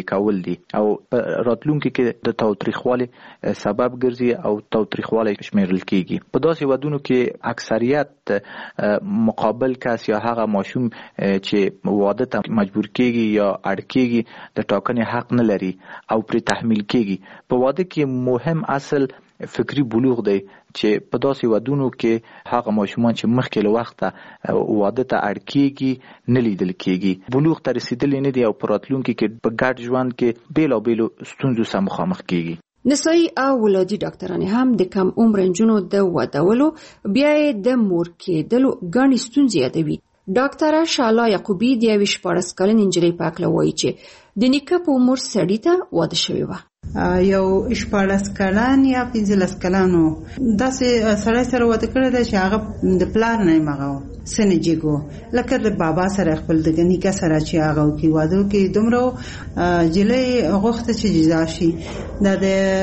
وړاندې کول دي او راتلونکي کې د تاوتریخوالي سبب ګرځي او تاوتریخوالي شمیرل کیږي. په داسې ودونو کې اکثریت مقابل کس یا هغه ماشوم چې واده ته مجبور کیږي یا اړ کیږي د ټاکنې حق نه لري او پر تحمیل کیږي. په واده کې مهم اصل فکری بلوغ دی چې په داسې ودونو کې هغه ماشومان چې مخکې له وخته واده ته اړ کیږي نه لیدل کیږي. بلوغ ته رسیدلی نه دي او په راتلونکي کې په ګډ ژوند کې بیلابیلو ستونزو سره مخامخ کیږي. نسایي او ولادي ډاکټرانې هم د کم عمر نجونو د ودولو بیا د مور کېدلو ګڼې ستونزې یادوي. ډاکټره شالا یعقوبی د 14 کلنې نجلۍ په اړه وایي چې د نیکه په عمر سړی ته واده شوی و. یو 14 کلن یا 15 کلنو داسې سړی سره واده کړی دی چې هغه د پلار نه مغو سنجیګو لکه د بابا سره خپل د نیکه سره چې هغه کې واده کې دومره جلې غوښته چې جدا شي. د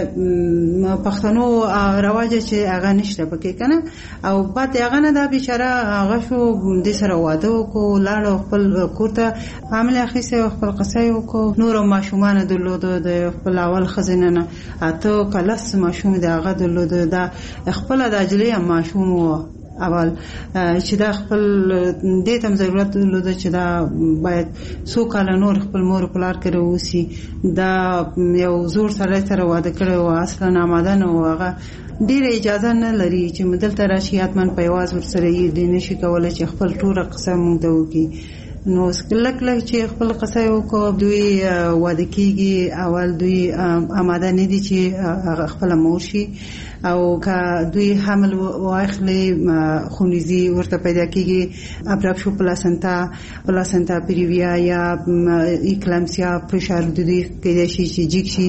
پښتنو رواج چې هغه نشته پکې کنه او بعد هغه نه دا بیچاره هغه شو د سره واده وکړو لاړ خپل کور ته عامل اخیسه خپل قصې وکړو. نور ماشومان درلود د خپل اول خزینه نه اته کلاس ماشوم د هغه درلود دا خپل د اجلې ماشوم وو اول چې دا خپل د تم ضرورت درلود چې دا باید څو کال نور خپل مور پلار کړو وسی. دا یو زور سره واده کړو اصلا آماده نه وغه ډیر اجازه نه لري چې مدلته راشي اتمن پیواز ورسره یې د نشي کولای چې خپل ټول قسم مونږ ته وکي. نو سکلک چې خپل قصې وکړو دوی واده کیږي اول دوی آماده نه دي چې خپل مور شي او که دوی حمل واخلي خونیزي ورته پیدا کیږي ابراپشو پلاسنتا پریویا یا اکلامسیا فشار دوی پیدا شي چې جګ شي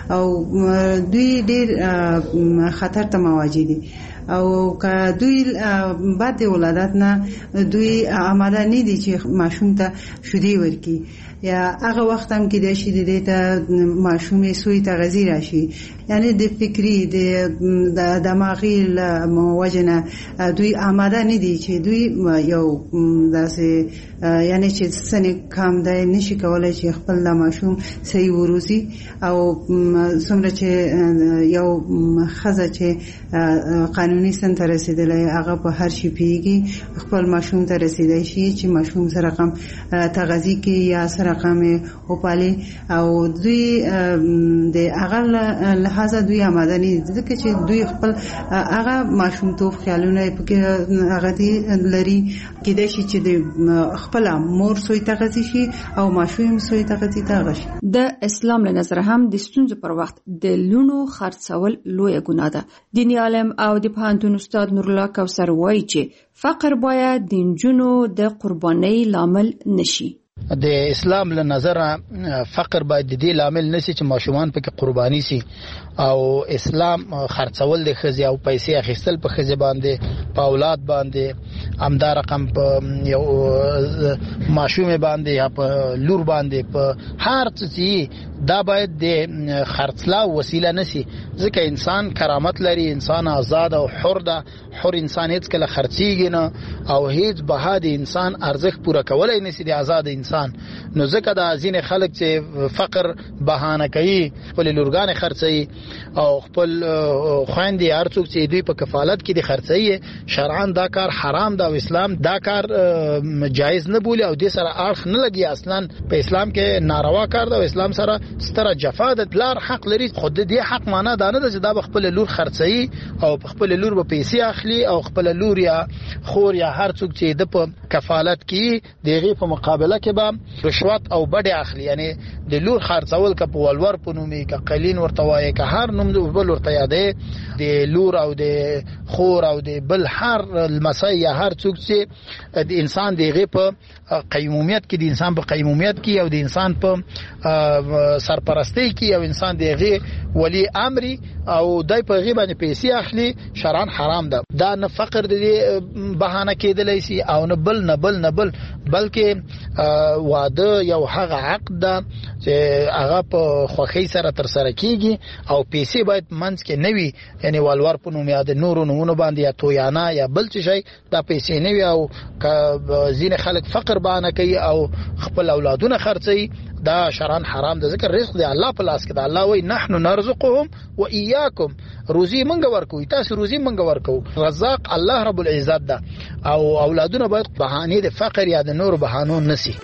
او دوی ډیر خطر ته مواجه دي او که دوی بعد ولادت نه دوی آماده نه دي چې ماشوم ته شودي ورکي یا هغه وخت هم کې د شي د ماشومې سوی تغذیه راشي یعنی د فکری د دماغي موجنه دوی آماده نه دي چې دوی یو داسې یعنی چې سنې کام دی نشي کولای چې خپل د ماشوم صحیح وروزي او څومره چې یو خزه چې قانوني سن ته رسیدلی هغه په هر شي پیږي خپل ماشوم ته رسیدای شي چې ماشوم سره کوم تغذیه کې یا سره کوم او پالي او دوی د هغه لحاظه دوی آماده نه دي چې دوی خپل هغه ماشوم توپ خیالونه پکې هغه دي لري کېدای شي چې د خپل مور سوی تغذیه شي او ماشوم سوی تغذیه شي. د اسلام له نظر هم د ستونزو پر وخت د لونو خرڅول لویه ګناه ده. دیني عالم او د پوهنتون استاد نورالله کوثر وایي چې فقر باید د نجونو د قربانۍ لامل نشي. د اسلام له نظر فقر باید د دې لامل نشي چې ماشومان پکې قرباني سي او اسلام خرڅول د خزي او پیسې اخیستل په خزي باندې په اولاد باندې همدا رقم په یو ماشوم باندې یا په لور باندې په هر څه دا باید د خرڅلاو وسیله نشي ځکه انسان کرامت لري انسان آزاد او حر ده حر انسان هیڅ کله خرڅیږي نه او هیڅ بها د انسان ارزښت پوره کولای نشي د آزاد انسان. نو ځکه د ازین خلک چې فقر بهانه کوي خپل لورګان خرڅي او خپل خويندې هر څوک چې دوی په کفالت کې د خرڅي شرعاً دا کار حرام ده او اسلام دا کار جایز نه بولي او د سره اړخ نه لګي اصلا په اسلام کې ناروا کار ده او اسلام سره ستره جفا ده. پلار حق لري خود دې حق معنا دا نه ده چې دا خپل لور خرڅي او خپل لور په پیسې اخلي او خپل لور یا خور یا هر څوک چې د په کفالت کې دغه په مقابله کې به رشوت او بډې اخلي یعنی د لور خرڅول ک په ولور په نومي ک قلین ورته وایي ک هر نوم د بل ورته یادې د لور او د خور او د بل هر المسای یا هر څوک چې د انسان دغه په قیمومیت کې د انسان په قیمومیت کې او د انسان په سرپرستی کې او انسان دغه ولی امر او دای په غیبه پیسې اخلي شرعاً حرام ده. دا نه فقر د بهانه کېدلی سي او نه بل بلکې واده یو هغه عقد ده چې هغه په خوخي سره تر سره کیږي او پیسې باید منځ کې نوي یعنی والور په نوم یاد نورو نمونه باندې یا تویانا یا بل څه شي دا پیسې نوي او ځینې خلک فقر بهانه کوي او خپل اولادونه خرڅي دا شران حرام ده. ذکر رزق دی الله په لاس کې ده. الله وایي نحنو نرزقهم و اياكم، روزي منګ ورکو، تاسو روزي منګ ورکو. رزاق الله رب العزت ده. او اولادونه باید بهانه د فقر یا د نور بهانو نسی.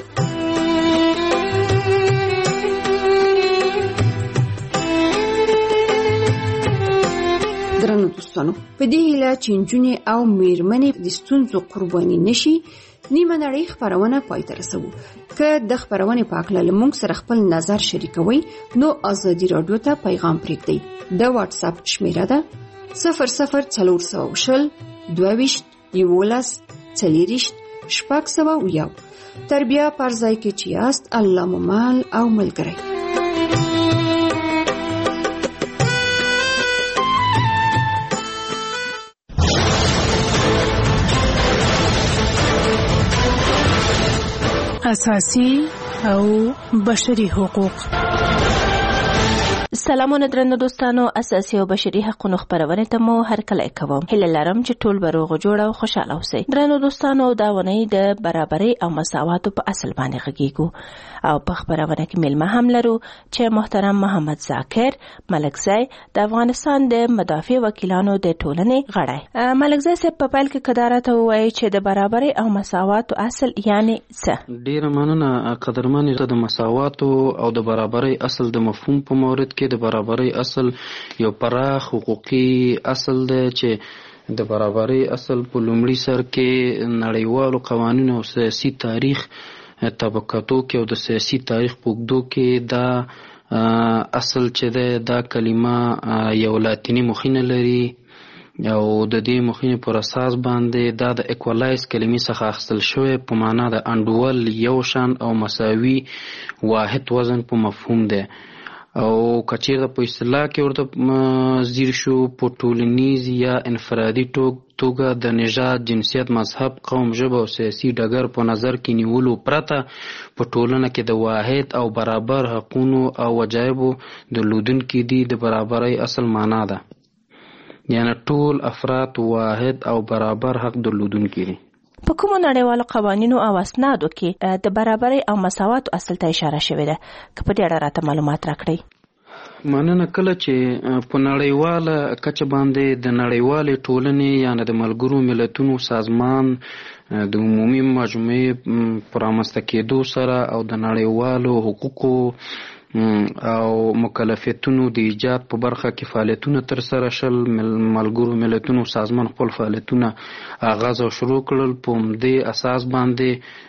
درنو دوستانو، په دې هیله چې نجونې او میرمنې د ستونزو قرباني نشي، نیمه نړۍ خپرونه پای ته رسوو. که د خپرونې په اړه له موږ سره خپل نظر شریکوئ نو ازادي رادیو ته پیغام پرېږدئ. د واتس اپ شمیره ده 00420 22 11 40 600. تر بیا پر ځای کې چې یاست، الله مو مال او ملګری. اساسي او بشري حقوق. سلامونه درنو دوستانو، اساسي او بشري حقوقو خبرونه ته مو هرکله کوم. هله لرم چې ټول بروغ جوړ او خوشاله اوسئ. درنو دوستانو، دا ونی د برابرۍ او مساواتو په اصل باندې غږیږو او په خبرونه کې ملما هم لرو چې محترم محمد ذاکر ملکزی د افغانستان د مدافع وکیلانو د ټولنې غړی. ملکزی صاحب په پیل کې قدرته وایي چې د برابرۍ او مساواتو اصل یعنی څه؟ ډیر مننه قدرمن. د مساواتو او د برابرۍ اصل د مفهوم په مورد کې د برابرۍ اصل یو پراخ حقوقي اصل دی چې د برابرۍ اصل په لومړي سر کې نړیوالو قوانینو او سیاسي تاریخ طبقاتو کې او د سیاسي تاریخ په اوږدو کې دا اصل چې دی دا کلمه یو لاتینی مخینه لري او د دې مخینې پر اساس باندې دا د اکوالایز کلمې څخه اخیستل شوی په معنا د انډول یو شان او مساوي واحد وزن په مفهوم دی. او کچیرته په اصطلاح کې ورته زیر شو په ټولنیز یا انفرادي توګه د نژاد، جنسیت، مذهب، قوم، ژبه او سیاسي ډګر په نظر کې نیولو پرته په ټولنه کې د واحد او برابر حقونو او وجایبو درلودونکي دي د برابرۍ اصل معنا ده. یعنی ټول افراد واحد او برابر حق درلودونکي دي. په کومو نړیوالو قوانینو او اسنادو کې د برابرۍ او مساواتو اصل ته اشاره شوې ده؟ که په دې اړه راته معلومات راکړئ. مننه. کله چې په نړیواله کچه باندې د نړیوالې ټولنې یعنی د ملګرو ملتونو سازمان د عمومي مجموعې پر رامنځته کېدو سره او د نړیوالو حقوقو او مکلفیتونو د ایجاد په برخه کې فعالیتونه ترسره شل، ملګرو ملتونو سازمان خپل فعالیتونه آغاز او شروع کړل. په دې اساس باندې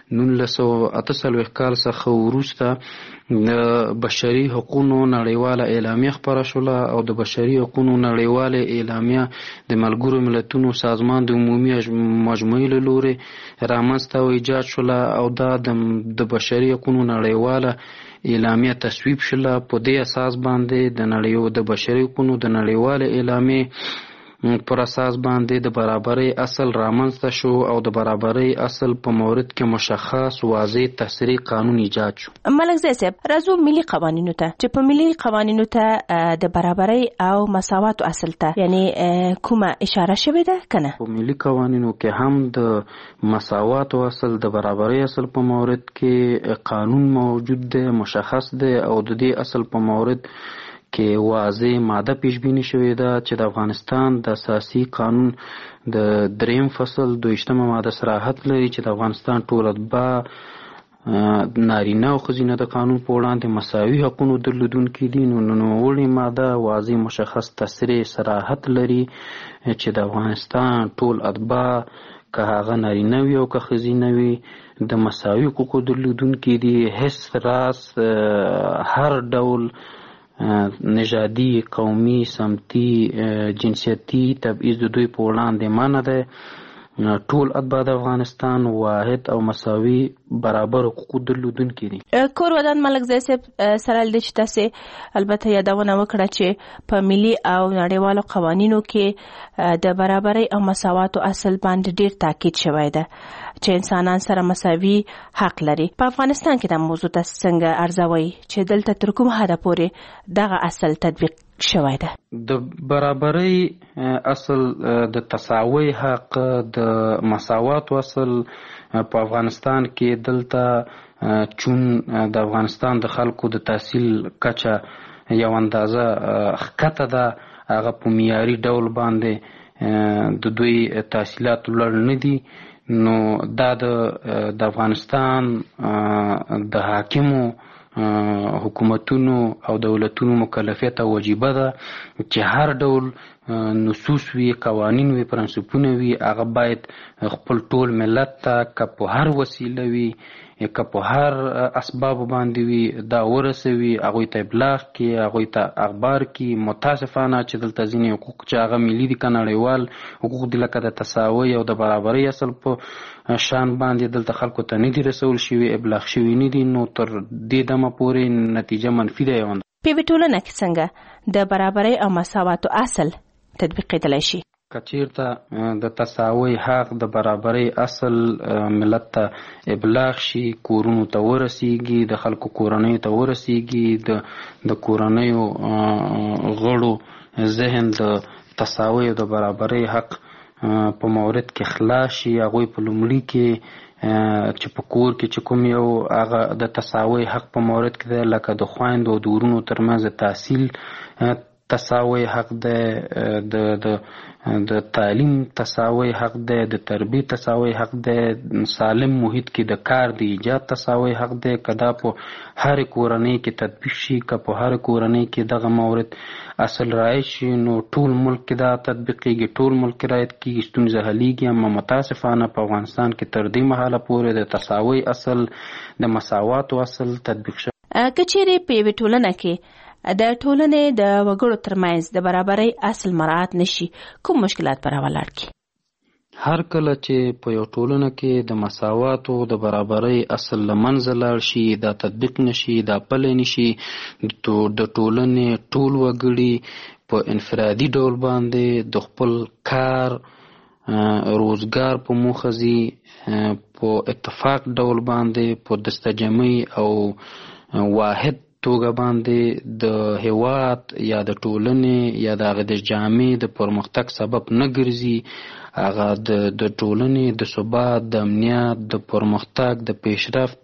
1948 کال څخه وروسته د بشري حقوقو نړیواله اعلامیه خپره شوله او د بشري حقوقو نړیواله اعلامیه د ملګرو ملتونو سازمان د عمومي مجموعې له لوري رامنځته او ایجاد شوله او دا د بشري حقوقو نړیواله اعلامیه تصویب شوله. په دې اساس باندې د بشري حقوقو د نړیواله اعلامیه پر اساس باندې د برابرۍ اصل رامنځته شو او د برابرۍ اصل په مورد کې مشخص واضح تصریح قانون ایجاد شو. ملکزی صاحب، راځو ملي قوانینو ته چې په ملي قوانینو ته د برابرۍ او مساواتو اصل ته یعنی کومه اشاره شوې ده کنه؟ په ملي قوانینو کې هم د مساواتو اصل د برابرۍ اصل په مورد کې قانون موجود دی، مشخص دی او د دې اصل په مورد کې واضح ماده پیشبینی شوې ده چې د افغانستان د اساسي قانون د 3 فصل 2 ماده صراحت لري چې د افغانستان ټول اتباع نارینه او ښځینه د قانون په وړاندې مساوي حقونو درلودونکي دي. نوموړې ماده واضح مشخص تصریح صراحت لري چې د افغانستان ټول اتباع که هغه نارینه وي او که ښځینه وي د مساوي حقوقو درلودونکي دي. هیڅ راز هر ډول نژادي، قومي، سمتي، جنسیتي تبعیض د دوی په وړاندې منع ده. ټول اتباع د افغانستان واحد او مساوي برابر حقوق درلودونکي دي. کور ودان ملکزی صاحب سره د چې تاسو البته یادونه وکړه چې په ملي او نړیوالو قوانینو کې د برابرۍ او مساواتو اصل باندې ډیر تاکید شوی ده چې انسانان سره مساوي حق لري. په افغانستان کې د موضوع تاسو څنګه ارزوي چې دلته تر کوم حده پورې دغه اصل تطبیق شوی ده؟ د برابرۍ اصل، د تساوي حق، د مساواتو اصل په افغانستان کې دلته چون د افغانستان د خلکو د تحصیل کچه یو اندازه ښکته ده، هغه په معیاري ډول باندې د دوی تحصیلات لوړ نه دي، نو دا د افغانستان د حاکمو حکومتونو او دولتونو مکلفیت او وجیبه ده چې هر ډول نصوص وي، قوانین وي، پرنسپونه وي، هغه باید خپل ټول ملت ته که په هر وسیله وي که په هر اسباب باندې وي دا ورسوي، هغوی ته ابلاغ کړي، هغوی ته اخبار کړي. متاسفانه چې دلته ځینې حقوق چې هغه ملي دي که نړیوال حقوق دي لکه د تساوی او د برابرۍ اصل په شان باندې دلته خلکو ته نه دي رسول شوي، ابلاغ شوي نه دي، نو تر دې دمه پورې نتیجه منفي ده. یو په ټولنه کې څنګه د برابرۍ او مساواتو اصل تطبیقېدلی شي؟ که چیرته د تساوی حق د برابرۍ اصل ملت ته ابلاغ شي، کورونو ته ورسیږي، د خلکو کورنیو ته ورسیږي، د کورنیو غړو ذهن د تساوی او د برابرۍ حق په مورد کې خلاص شي. هغوی په لومړي کې چې په کور کې چې کوم یو هغه د تساوی حق په مورد کې دی، لکه د خویندو او د ورونو ترمنځ د تحصیل تساوی حق دی، د تعلیم تساوی حق دی، د تربیت تساوی حق دی، سالم محیط کې د کار د ایجاد تساوی حق دی. که دا په هر کورنۍ کې تطبیق شي، که په هر کورنۍ کې دغه مورد اصل رعایت شي، نو ټول ملک کې دا تطبیقېږي، ټول ملک کې رعایت کېږي، ستونزه حلیږي. اما متاسفانه په افغانستان کې تر دې مهاله پورې د تساوی اصل، د مساواتو اصل تطبیق شوی. که چیرې په یوې ټولنه کې د ټولنې د وګړو ترمنځ د برابرۍ اصل مراعات نشي، کوم مشکلات پر ولاړ کی؟ هر کله چې په یو ټولنه کې د مساواتو د برابرۍ اصل له منځه لاړ شي، دا تطبیق نشي، دا پلی نشي، د ټولنې ټول وګړي په انفرادي ډول باندې د خپل کار روزګار په موخه ځي، په اتفاق ډول باندې په دستجمعي او واحد توګه باندې د هیواد یا د ټولنې یا د هغې د جامع د پرمختګ سبب نه ګرځي. هغه د ټولنې د ثبات، د امنیت، د پرمختګ، د پیشرفت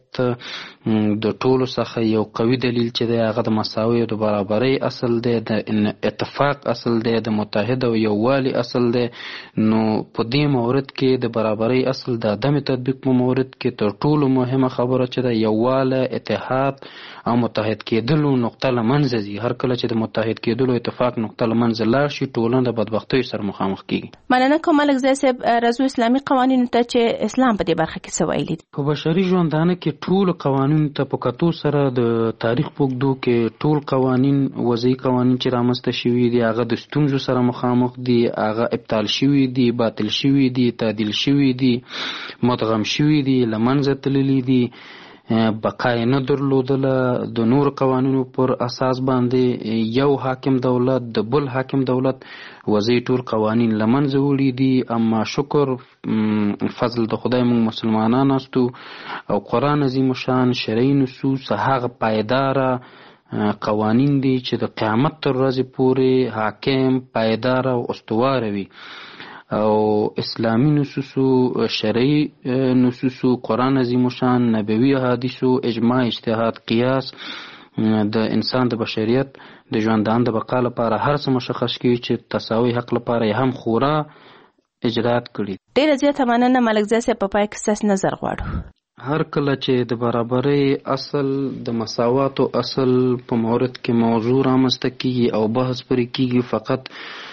د ټولو څخه یو قوي دلیل چې دی هغه د مساوي او د برابرۍ اصل دی، د اتفاق اصل دی، د متحد او یووالي اصل دی. نو په دې مورد کې د برابرۍ اصل د عدم تطبیق په مورد کې تر ټولو مهمه خبره چې ده یووالی، اتحاد او متحد کېدلو نقطه له منځه ځي. هر کله چې د متحد کېدلو اتفاق نقطه له منځه لاړ شي، ټولنه د بدبختیو سره مخامخ کېږي. مننه کوم ملکزی صاحب. راځو اسلامي قوانینو ته چې اسلام په دې برخه کې څه ویلي دي. په بشري ژوندانه کې ټول قوانین ته په کتو سره د تاریخ په اوږدو کې ټول قوانین، وضعي قوانین چې رامنځته شوي دي، هغه د ستونزو سره مخامخ دي، هغه ابطال شوي دي، باطل شوي دي، تعدیل شوي دي، مدغم شوي دي، له منځه تللي دي، بقای نه درلودله. د نور قوانینو پر اساس باندې یو حاکم دولت د بل حاکم دولت وضعي ټول قوانین له منځه وړي دي. اما شکر فضل د خدای موږ مسلمانان استو او قرآن عظیم شان شرعي نصوص هغه پایداره قوانین دي چې د قیامت تر ورځې پورې حاکم، پایداره او استواره وي. او اسلامی نصوصو، شرعي نصوصو، قرآن عظیم شان، نبوي احادیثو، اجماع، اجتهاد، قیاس د انسان د بشریت د ژوندانه د بقا لپاره هر څه مشخص کوي چې تساوي حق لپاره هم خورا اجرات کړي. ډېره زیاته مننه ملکزی صاحب. په پای کې ستاسو نظر غواړو. هر کله چې د برابرۍ اصل، د مساواتو اصل په مورد کې موضوع رامنځته کیږي او بحث پرې کیږي، فقط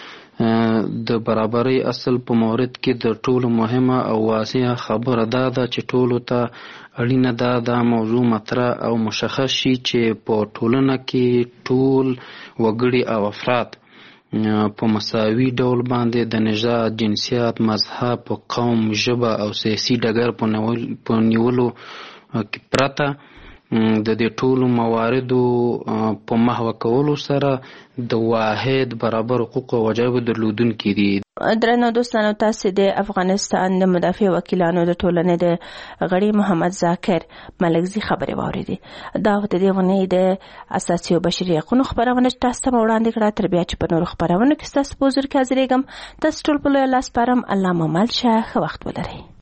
د برابرۍ اصل په مورد کې د ټولو مهمه او واضحه خبره دا ده چې ټولو ته اړینه ده دا موضوع مطرح او مشخص شي چې په ټولنه کې ټول وګړي او افراد په مساوي ډول باندې د نژاد، جنسیت، مذهب، قوم، ژبه او سیاسي ډګر په نیولو کې پرته د دې ټولو مواردو په محوه کولو سره د واحد برابر حقوق او وجایب درلودونکي دي. درنو دوستانو، تاسو د افغانستان د مدافع وکیلانو د ټولنې د غړي محمد ذاکر ملکزی خبرې واورېدې. دا د دې ونې د اساسي او بشري حقوقو خبرونه تاسو ته وړاندې کړه. تر بیا چې په نورو خبرونو کې تاسو په حضور کې حاضرېږم، تاسو ټول په لوی الله سپارم. الله مو مل شه. ښه وخت ولرئ.